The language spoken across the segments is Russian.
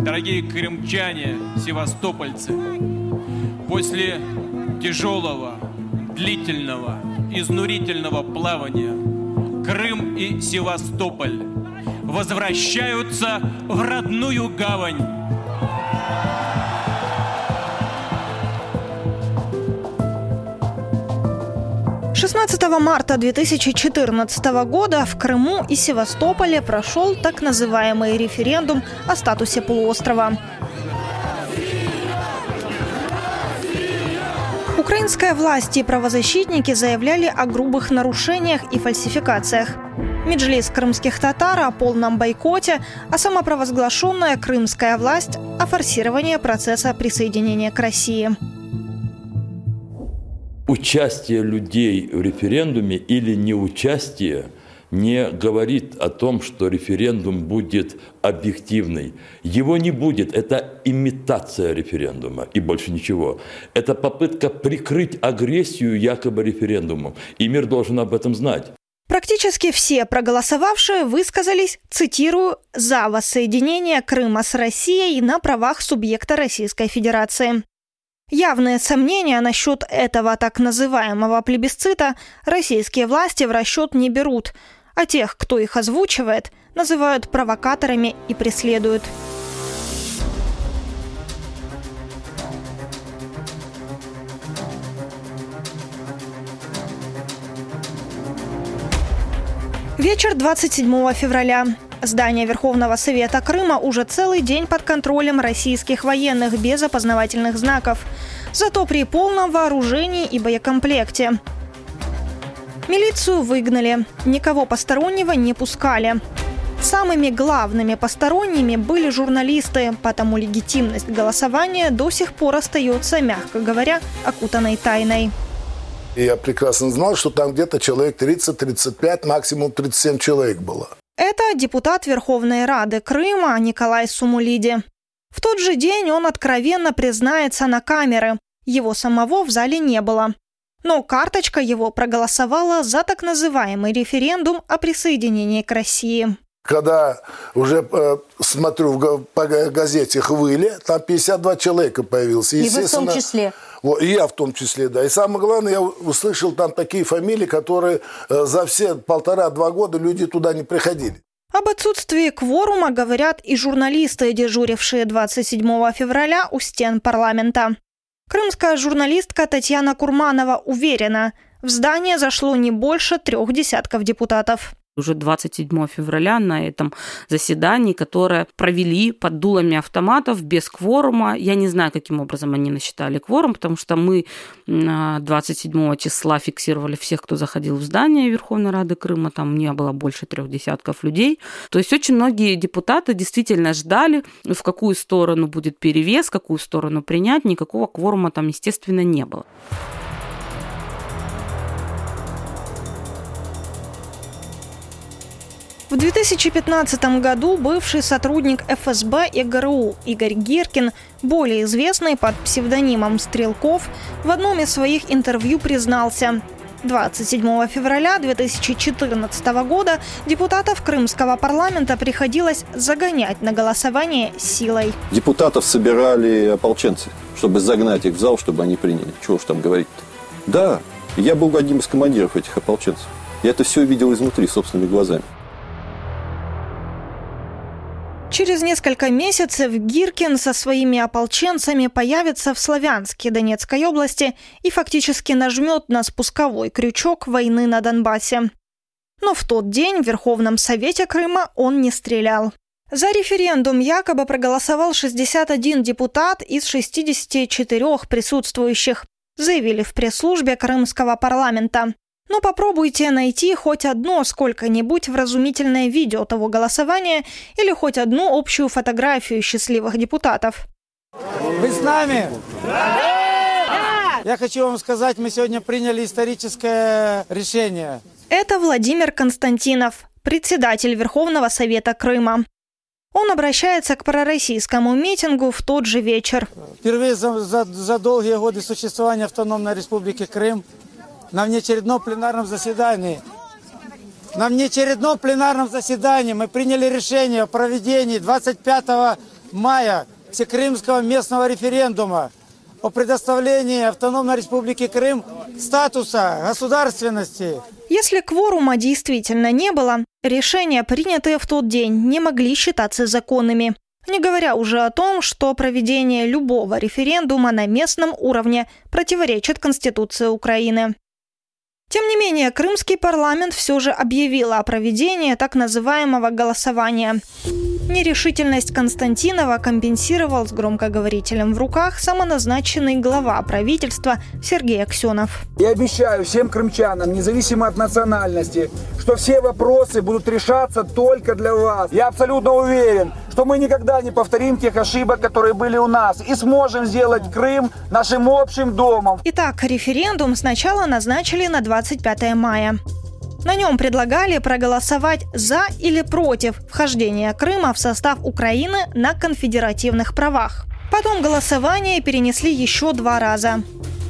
дорогие крымчане, севастопольцы, после тяжелого, длительного, изнурительного плавания Крым и Севастополь возвращаются в родную гавань. – 16 марта 2014 года в Крыму и Севастополе прошел так называемый референдум о статусе полуострова. Украинская власть и правозащитники заявляли о грубых нарушениях и фальсификациях. Меджлис крымских татар о полном бойкоте, а самопровозглашенная крымская власть о форсировании процесса присоединения к России. Участие людей в референдуме или неучастие не говорит о том, что референдум будет объективный. Его не будет. Это имитация референдума и больше ничего. Это попытка прикрыть агрессию якобы референдумом. И мир должен об этом знать. Практически все проголосовавшие высказались, цитирую, «за воссоединение Крыма с Россией на правах субъекта Российской Федерации». Явные сомнения насчет этого так называемого плебисцита российские власти в расчет не берут, а тех, кто их озвучивает, называют провокаторами и преследуют. Вечер 27 февраля. Здание Верховного Совета Крыма уже целый день под контролем российских военных без опознавательных знаков. Зато при полном вооружении и боекомплекте. Милицию выгнали. Никого постороннего не пускали. Самыми главными посторонними были журналисты, потому легитимность голосования до сих пор остается, мягко говоря, окутанной тайной. Я прекрасно знал, что там где-то человек 30-35, максимум 37 человек было. Это депутат Верховной Рады Крыма Николай Сумулиди. В тот же день он откровенно признается на камеры. Его самого в зале не было. Но карточка его проголосовала за так называемый референдум о присоединении к России. Когда уже смотрю по газете «Хвыли», там 52 человека появилось. И вы в том числе? И я в том числе, да. И самое главное, я услышал там такие фамилии, которые за все 1,5-2 года люди туда не приходили. Об отсутствии кворума говорят и журналисты, дежурившие 27 февраля у стен парламента. Крымская журналистка Татьяна Курманова уверена, в здание зашло не больше 3 десятков депутатов. Уже 27 февраля на этом заседании, которое провели под дулами автоматов без кворума. Я не знаю, каким образом они насчитали кворум, потому что мы 27 числа фиксировали всех, кто заходил в здание Верховной Рады Крыма. Там не было больше 3 десятков людей. То есть очень многие депутаты действительно ждали, в какую сторону будет перевес, в какую сторону принять. Никакого кворума там, естественно, не было. В 2015 году бывший сотрудник ФСБ и ГРУ Игорь Гиркин, более известный под псевдонимом Стрелков, в одном из своих интервью признался: 27 февраля 2014 года депутатов Крымского парламента приходилось загонять на голосование силой. Депутатов собирали ополченцы, чтобы загнать их в зал, чтобы они приняли. Чего уж там говорить-то. Да, я был одним из командиров этих ополченцев. Я это все видел изнутри, собственными глазами. Через несколько месяцев Гиркин со своими ополченцами появится в Славянске Донецкой области и фактически нажмет на спусковой крючок войны на Донбассе. Но в тот день в Верховном Совете Крыма он не стрелял. За референдум якобы проголосовал 61 депутат из 64 присутствующих, заявили в пресс-службе Крымского парламента. Но попробуйте найти хоть одно сколько-нибудь вразумительное видео того голосования или хоть одну общую фотографию счастливых депутатов. Вы с нами? Да! Я хочу вам сказать, мы сегодня приняли историческое решение. Это Владимир Константинов, председатель Верховного Совета Крыма. Он обращается к пророссийскому митингу в тот же вечер. Впервые за долгие годы существования автономной республики Крым на внеочередном пленарном заседании мы приняли решение о проведении 25 мая Всекрымского местного референдума о предоставлении автономной республике Крым статуса государственности. Если кворума действительно не было, решения, принятые в тот день, не могли считаться законными. Не говоря уже о том, что проведение любого референдума на местном уровне противоречит Конституции Украины. Тем не менее, крымский парламент все же объявил о проведении так называемого голосования. Нерешительность Константинова компенсировал с громкоговорителем в руках самоназначенный глава правительства Сергей Аксенов. Я обещаю всем крымчанам, независимо от национальности, что все вопросы будут решаться только для вас. Я абсолютно уверен, что мы никогда не повторим тех ошибок, которые были у нас, и сможем сделать Крым нашим общим домом. Итак, референдум сначала назначили на 25 мая. На нем предлагали проголосовать за или против вхождения Крыма в состав Украины на конфедеративных правах. Потом голосование перенесли еще 2 раза.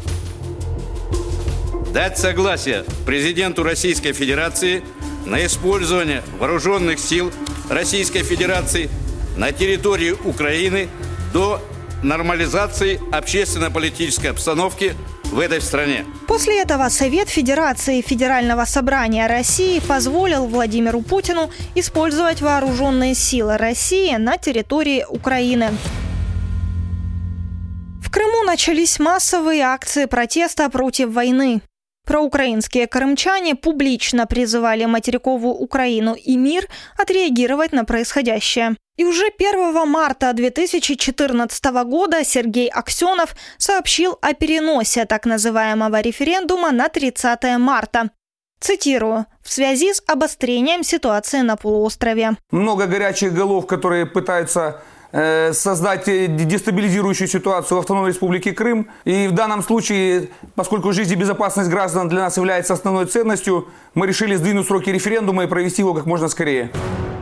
Дать согласие президенту Российской Федерации на использование вооруженных сил Российской Федерации на территории Украины до нормализации общественно-политической обстановки в этой стране. После этого Совет Федерации Федерального собрания России позволил Владимиру Путину использовать вооруженные силы России на территории Украины. В Крыму начались массовые акции протеста против войны. Проукраинские крымчане публично призывали материковую Украину и мир отреагировать на происходящее. И уже 1 марта 2014 года Сергей Аксенов сообщил о переносе так называемого референдума на 30 марта. Цитирую: «В связи с обострением ситуации на полуострове». Много горячих голов, которые пытаются создать дестабилизирующую ситуацию в автономной республике Крым. И в данном случае, поскольку жизнь и безопасность граждан для нас является основной ценностью, мы решили сдвинуть сроки референдума и провести его как можно скорее.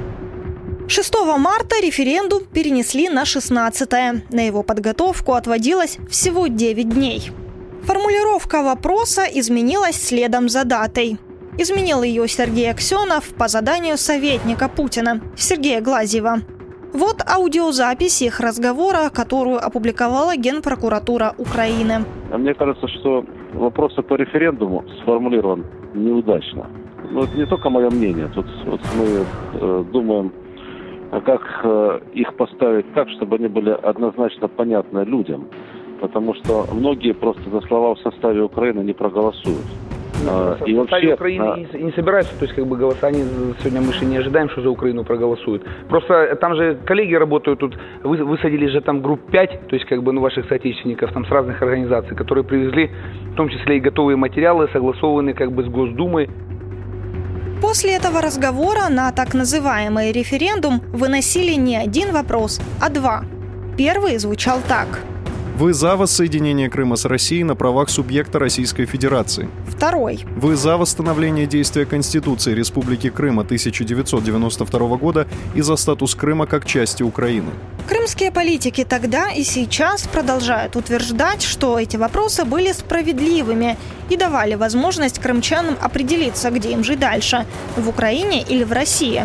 6 марта референдум перенесли на 16-е. На его подготовку отводилось всего 9 дней. Формулировка вопроса изменилась следом за датой. Изменил ее Сергей Аксенов по заданию советника Путина Сергея Глазьева. Вот аудиозапись их разговора, которую опубликовала Генпрокуратура Украины. Мне кажется, что вопрос по референдуму сформулирован неудачно. Но это не только мое мнение. Тут мы думаем, как их поставить так, чтобы они были однозначно понятны людям. Потому что многие просто за слова в составе Украины не проголосуют. И вообще Украины не собираются, то есть голосование сегодня мы же не ожидаем, что за Украину проголосуют. Просто там же коллеги работают, тут высадили же там групп 5, то есть ваших соотечественников там с разных организаций, которые привезли в том числе и готовые материалы, согласованные с Госдумой. После этого разговора на так называемый референдум выносили не один вопрос, а 2. Первый звучал так: Вы за воссоединение Крыма с Россией на правах субъекта Российской Федерации. Второй. Вы за восстановление действия Конституции Республики Крым 1992 года и за статус Крыма как части Украины. Крымские политики тогда и сейчас продолжают утверждать, что эти вопросы были справедливыми и давали возможность крымчанам определиться, где им жить дальше – в Украине или в России.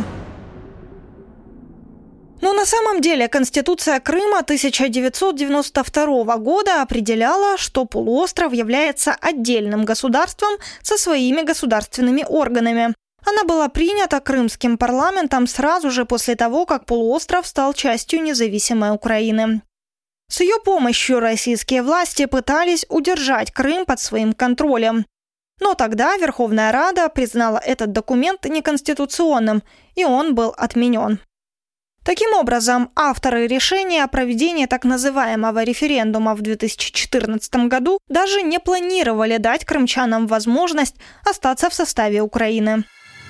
Но на самом деле Конституция Крыма 1992 года определяла, что полуостров является отдельным государством со своими государственными органами. Она была принята крымским парламентом сразу же после того, как полуостров стал частью независимой Украины. С ее помощью российские власти пытались удержать Крым под своим контролем. Но тогда Верховная Рада признала этот документ неконституционным, и он был отменен. Таким образом, авторы решения о проведении так называемого референдума в 2014 году даже не планировали дать крымчанам возможность остаться в составе Украины.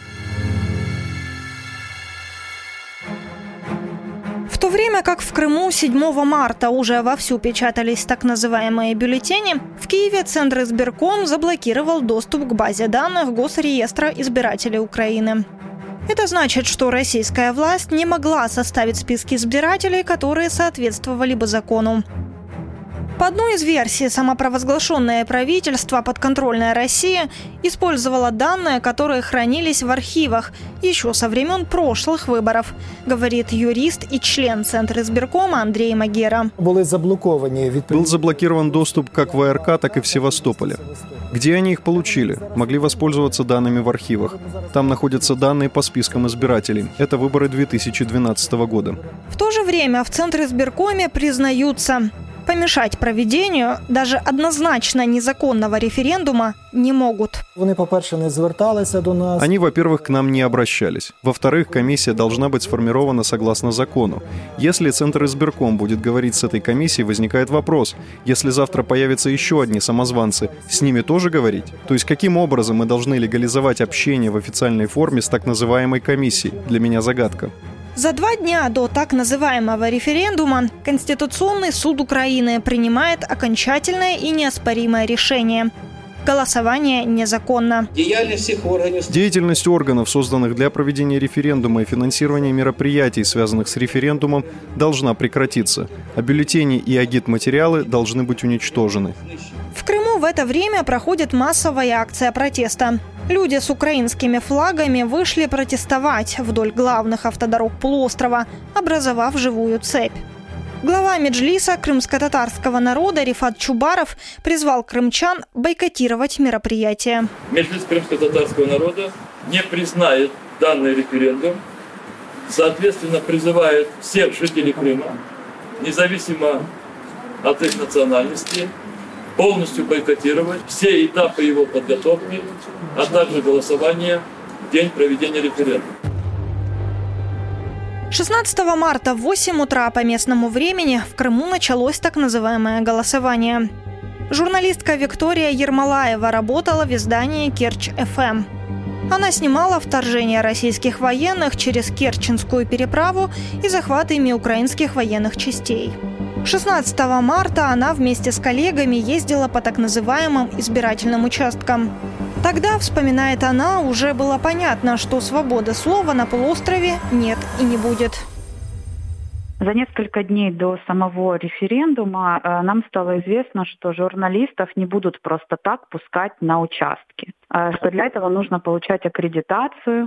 В то время как в Крыму 7 марта уже вовсю печатались так называемые бюллетени, в Киеве Центризбирком заблокировал доступ к базе данных Госреестра избирателей Украины. Это значит, что российская власть не могла составить списки избирателей, которые соответствовали бы закону. По одной из версий, самопровозглашенное правительство, подконтрольное России, использовало данные, которые хранились в архивах еще со времен прошлых выборов, говорит юрист и член Центризбиркома Андрей Магера. Был заблокирован доступ как в АРК, так и в Севастополе. Где они их получили? Могли воспользоваться данными в архивах. Там находятся данные по спискам избирателей. Это выборы 2012 года. В то же время в Центризбиркоме признаются, помешать проведению даже однозначно незаконного референдума не могут. Они, во-первых, к нам не обращались. Во-вторых, комиссия должна быть сформирована согласно закону. Если Центризбирком будет говорить с этой комиссией, возникает вопрос. Если завтра появятся еще одни самозванцы, с ними тоже говорить? То есть каким образом мы должны легализовать общение в официальной форме с так называемой комиссией? Для меня загадка. За 2 дня до так называемого референдума Конституционный суд Украины принимает окончательное и неоспоримое решение. Голосование незаконно. Деятельность органов, созданных для проведения референдума и финансирования мероприятий, связанных с референдумом, должна прекратиться, а бюллетени и агитматериалы должны быть уничтожены. В Крыму в это время проходит массовая акция протеста. Люди с украинскими флагами вышли протестовать вдоль главных автодорог полуострова, образовав живую цепь. Глава Меджлиса крымско-татарского народа Рифат Чубаров призвал крымчан бойкотировать мероприятие. Меджлис крымско-татарского народа не признает данный референдум, соответственно, призывает всех жителей Крыма, независимо от их национальности, полностью бойкотировать все этапы его подготовки, а также голосование в день проведения референдума. 16 марта в 8 утра по местному времени в Крыму началось так называемое голосование. Журналистка Виктория Ермолаева работала в издании «Керчь-ФМ». Она снимала вторжение российских военных через Керченскую переправу и захват ими украинских военных частей. 16 марта она вместе с коллегами ездила по так называемым избирательным участкам. Тогда, вспоминает она, уже было понятно, что свободы слова на полуострове нет и не будет. За несколько дней до самого референдума нам стало известно, что журналистов не будут просто так пускать на участки. Что для этого нужно получать аккредитацию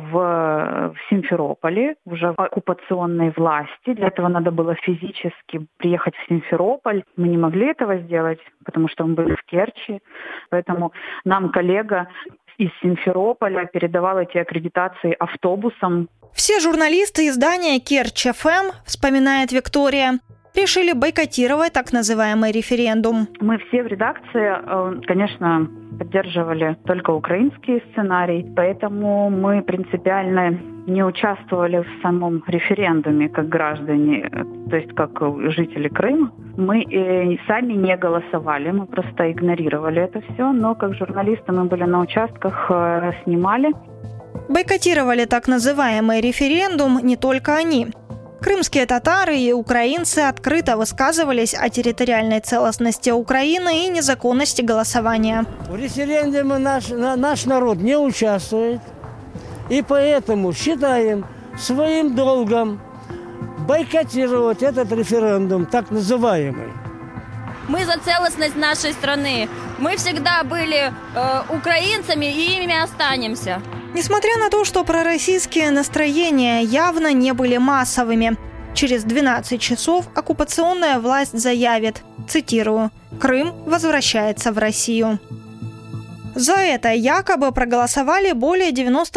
в Симферополе, уже в оккупационной власти. Для этого надо было физически приехать в Симферополь. Мы не могли этого сделать, потому что мы были в Керчи. Поэтому нам коллега из Симферополя передавал эти аккредитации автобусом. Все журналисты издания «Керчь-ФМ», вспоминает Виктория, решили бойкотировать так называемый референдум. Мы все в редакции, конечно, поддерживали только украинский сценарий, поэтому мы принципиально не участвовали в самом референдуме как граждане, то есть как жители Крыма. Мы сами не голосовали, мы просто игнорировали это все, но как журналисты мы были на участках, снимали. Бойкотировали так называемый референдум не только они. Крымские татары и украинцы открыто высказывались о территориальной целостности Украины и незаконности голосования. В референдуме наш народ не участвует, и поэтому считаем своим долгом бойкотировать этот референдум, так называемый. Мы за целостность нашей страны. Мы всегда были украинцами и ими останемся. Несмотря на то, что пророссийские настроения явно не были массовыми, через 12 часов оккупационная власть заявит, цитирую, «Крым возвращается в Россию». За это якобы проголосовали более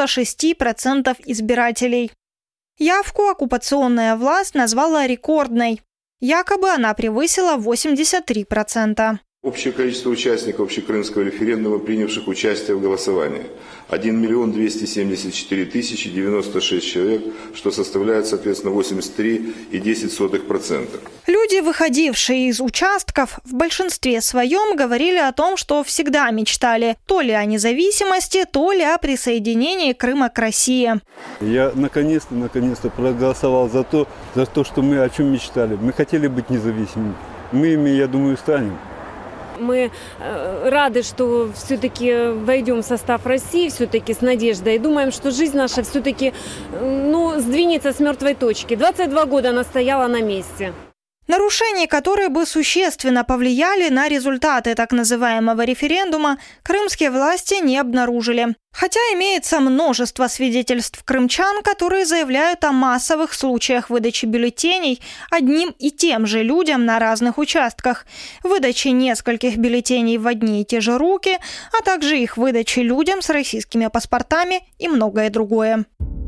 96% избирателей. Явку оккупационная власть назвала рекордной. Якобы она превысила 83%. Общее количество участников общекрымского референдума, принявших участие в голосовании – 1 274 096 человек, что составляет, соответственно, 83,10%. Люди, выходившие из участков, в большинстве своем говорили о том, что всегда мечтали то ли о независимости, то ли о присоединении Крыма к России. Я наконец-то проголосовал за то, что мы о чем мечтали. Мы хотели быть независимыми. Мы ими, я думаю, станем. Мы рады, что все-таки войдем в состав России, все-таки с надеждой. И думаем, что жизнь наша все-таки сдвинется с мертвой точки. 22 года она стояла на месте. Нарушений, которые бы существенно повлияли на результаты так называемого референдума, крымские власти не обнаружили. Хотя имеется множество свидетельств крымчан, которые заявляют о массовых случаях выдачи бюллетеней одним и тем же людям на разных участках, выдачи нескольких бюллетеней в одни и те же руки, а также их выдачи людям с российскими паспортами и многое другое.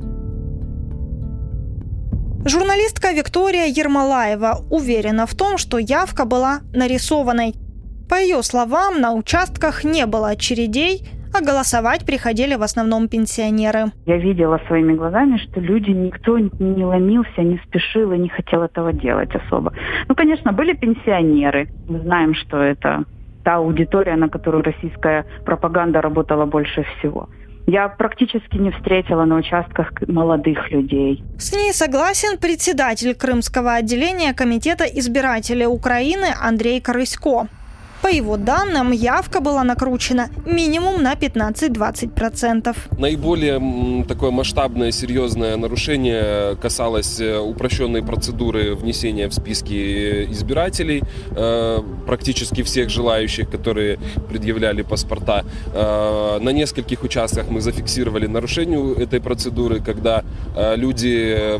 Журналистка Виктория Ермолаева уверена в том, что явка была нарисованной. По ее словам, на участках не было очередей, а голосовать приходили в основном пенсионеры. Я видела своими глазами, что никто не ломился, не спешил и не хотел этого делать особо. Конечно, были пенсионеры. Мы знаем, что это та аудитория, на которую российская пропаганда работала больше всего. Я практически не встретила на участках молодых людей. С ней согласен председатель крымского отделения Комитета избирателей Украины Андрей Корысько. По его данным, явка была накручена минимум на 15-20%. Наиболее такое масштабное, серьезное нарушение касалось упрощенной процедуры внесения в списки избирателей практически всех желающих, которые предъявляли паспорта. На нескольких участках мы зафиксировали нарушение этой процедуры, когда люди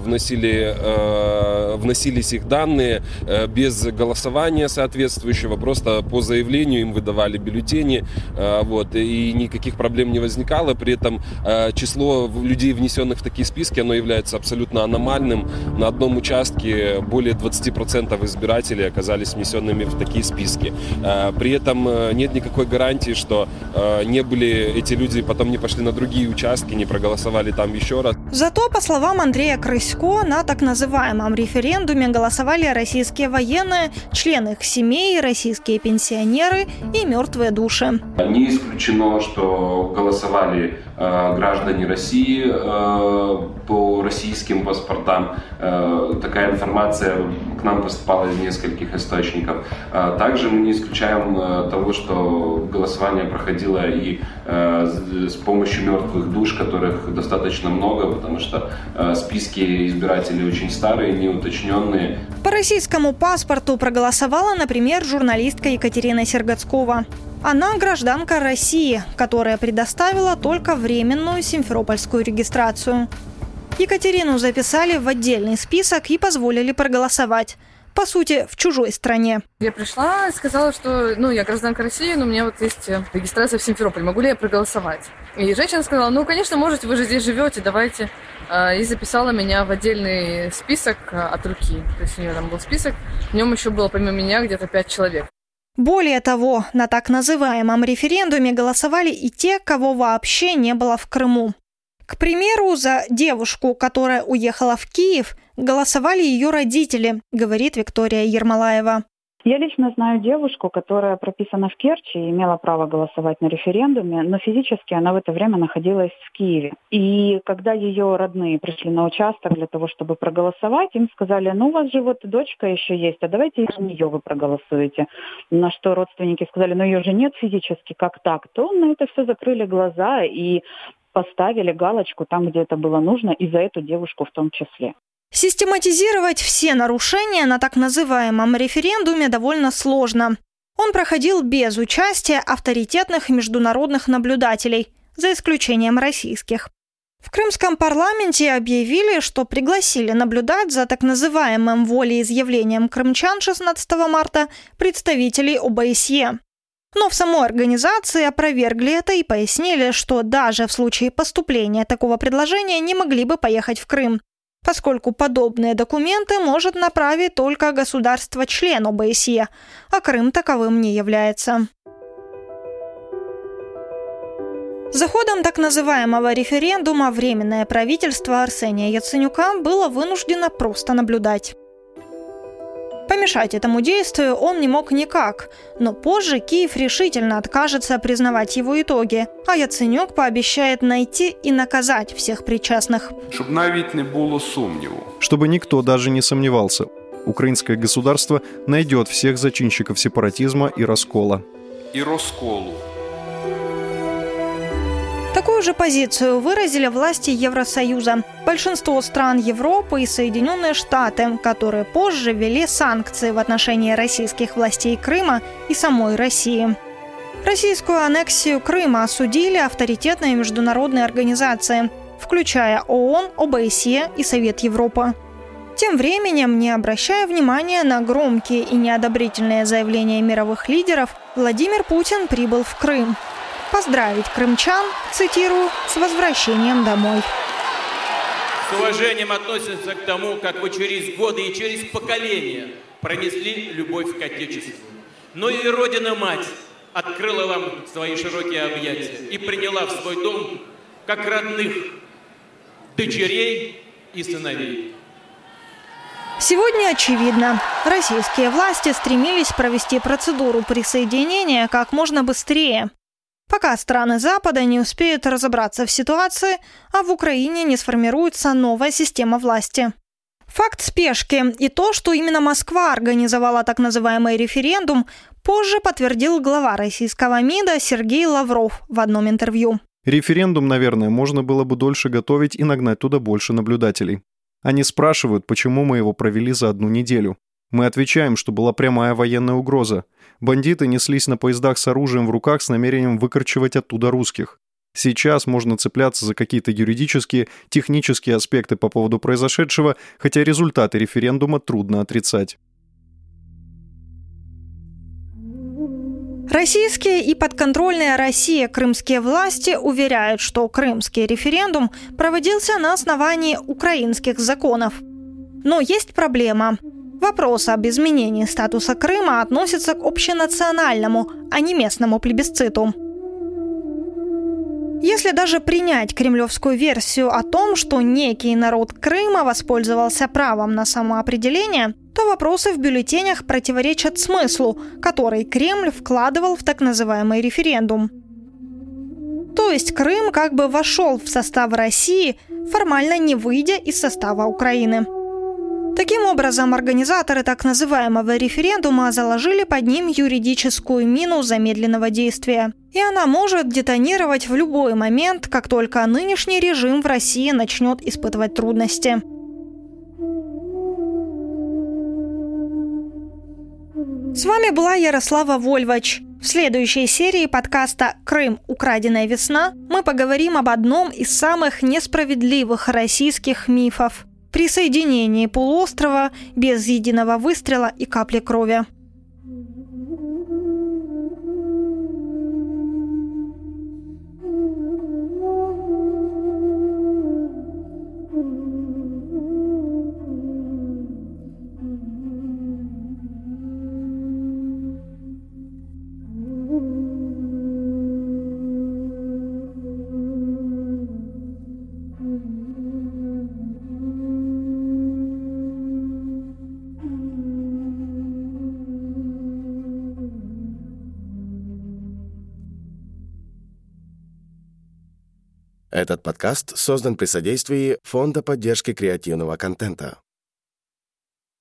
вносились их данные без голосования соответствующего, просто по заявлению им выдавали бюллетени, и никаких проблем не возникало. При этом число людей, внесенных в такие списки, оно является абсолютно аномальным. На одном участке более 20% избирателей оказались внесенными в такие списки. При этом нет никакой гарантии, что эти люди потом не пошли на другие участки, не проголосовали там еще раз. Зато, по словам Андрея Корысько, на так называемом референдуме голосовали российские военные, члены их семей, российские пенсионеры и мертвые души. Не исключено, что голосовали граждане России по российским паспортам. Такая информация к нам поступала из нескольких источников. Также мы не исключаем того, что голосование проходило и с помощью мертвых душ, которых достаточно много, потому что списки избирателей очень старые, неуточненные. По российскому паспорту проголосовала, например, журналистка Екатерина Сергацкова. Она гражданка России, которая предоставила только временную симферопольскую регистрацию. Екатерину записали в отдельный список и позволили проголосовать. По сути, в чужой стране. Я пришла и сказала, что я гражданка России, но у меня есть регистрация в Симферополе. Могу ли я проголосовать? И женщина сказала, конечно, можете, вы же здесь живете, давайте. И записала меня в отдельный список от руки. То есть у нее там был список, в нем еще было помимо меня где-то 5 человек. Более того, на так называемом референдуме голосовали и те, кого вообще не было в Крыму. К примеру, за девушку, которая уехала в Киев, голосовали ее родители, говорит Виктория Ермолаева. Я лично знаю девушку, которая прописана в Керчи и имела право голосовать на референдуме, но физически она в это время находилась в Киеве. И когда ее родные пришли на участок для того, чтобы проголосовать, им сказали, у вас же дочка еще есть, а давайте за нее вы проголосуете. На что родственники сказали, ее же нет физически, как так? То на это все закрыли глаза и поставили галочку там, где это было нужно, и за эту девушку в том числе. Систематизировать все нарушения на так называемом референдуме довольно сложно. Он проходил без участия авторитетных международных наблюдателей, за исключением российских. В крымском парламенте объявили, что пригласили наблюдать за так называемым волеизъявлением крымчан 16 марта представителей ОБСЕ. Но в самой организации опровергли это и пояснили, что даже в случае поступления такого предложения не могли бы поехать в Крым, поскольку подобные документы может направить только государство-член ОБСЕ, а Крым таковым не является. За ходом так называемого референдума Временное правительство Арсения Яценюка было вынуждено просто наблюдать. Помешать этому действию он не мог никак, но позже Киев решительно откажется признавать его итоги, а Яценюк пообещает найти и наказать всех причастных. Чтобы никто даже не сомневался, украинское государство найдет всех зачинщиков сепаратизма и раскола. Такую же позицию выразили власти Евросоюза, большинство стран Европы и Соединенные Штаты, которые позже ввели санкции в отношении российских властей Крыма и самой России. Российскую аннексию Крыма осудили авторитетные международные организации, включая ООН, ОБСЕ и Совет Европы. Тем временем, не обращая внимания на громкие и неодобрительные заявления мировых лидеров, Владимир Путин прибыл в Крым. Поздравить крымчан, цитирую, с возвращением домой. С уважением относимся к тому, как вы через годы и через поколения пронесли любовь к Отечеству. Но и Родина-Мать открыла вам свои широкие объятия и приняла в свой дом как родных дочерей и сыновей. Сегодня очевидно, российские власти стремились провести процедуру присоединения как можно быстрее, пока страны Запада не успеют разобраться в ситуации, а в Украине не сформируется новая система власти. Факт спешки и то, что именно Москва организовала так называемый референдум, позже подтвердил глава российского МИДа Сергей Лавров в одном интервью. Референдум, наверное, можно было бы дольше готовить и нагнать туда больше наблюдателей. Они спрашивают, почему мы его провели за 1 неделю. Мы отвечаем, что была прямая военная угроза. Бандиты неслись на поездах с оружием в руках с намерением выкорчевать оттуда русских. Сейчас можно цепляться за какие-то юридические, технические аспекты по поводу произошедшего, хотя результаты референдума трудно отрицать. Российские и подконтрольные России крымские власти уверяют, что крымский референдум проводился на основании украинских законов. Но есть проблема. Вопрос об изменении статуса Крыма относится к общенациональному, а не местному плебисциту. Если даже принять кремлевскую версию о том, что некий народ Крыма воспользовался правом на самоопределение, то вопросы в бюллетенях противоречат смыслу, который Кремль вкладывал в так называемый референдум. То есть Крым как бы вошел в состав России, формально не выйдя из состава Украины. Таким образом, организаторы так называемого референдума заложили под ним юридическую мину замедленного действия. И она может детонировать в любой момент, как только нынешний режим в России начнет испытывать трудности. С вами была Ярослава Вольвач. В следующей серии подкаста «Крым. Украденная весна» мы поговорим об одном из самых несправедливых российских мифов – присоединении полуострова без единого выстрела и капли крови. Этот подкаст создан при содействии Фонда поддержки креативного контента.